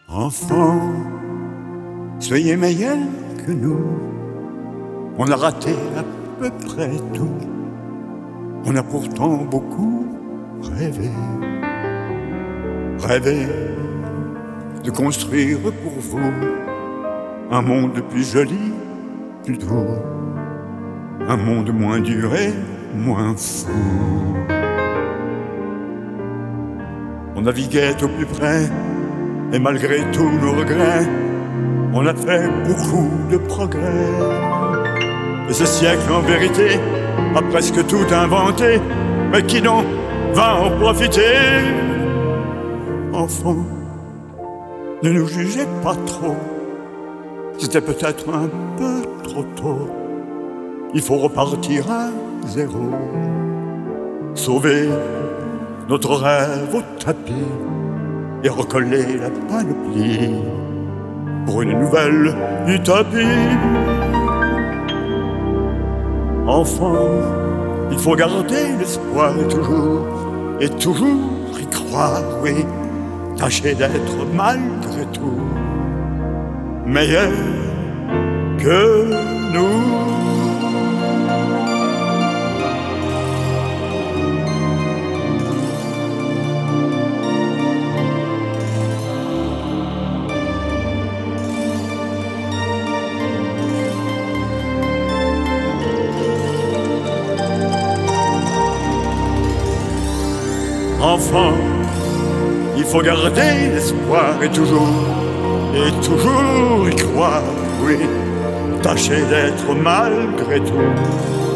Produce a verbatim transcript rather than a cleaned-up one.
Enfants, soyez meilleurs que nous. On a raté à peu près tout. On a pourtant beaucoup rêvé. Rêvé de construire pour vous un monde plus joli, plus doux. Un monde moins dur et moins fou. On naviguait au plus près, et malgré tous nos regrets, on a fait beaucoup de progrès. Et ce siècle, en vérité, a presque tout inventé. Mais qui donc va en profiter? Enfants, ne nous jugez pas trop. C'était peut-être un peu trop tôt. Il faut repartir à zéro. Sauver notre rêve au tapis et recoller la panoplie pour une nouvelle utopie. Enfant, il faut garder l'espoir et toujours, et toujours y croire, oui. Tâcher d'être malgré tout meilleur que nous. Enfant, il faut garder l'espoir et toujours, et toujours y croire, oui. Tâcher d'être malgré tout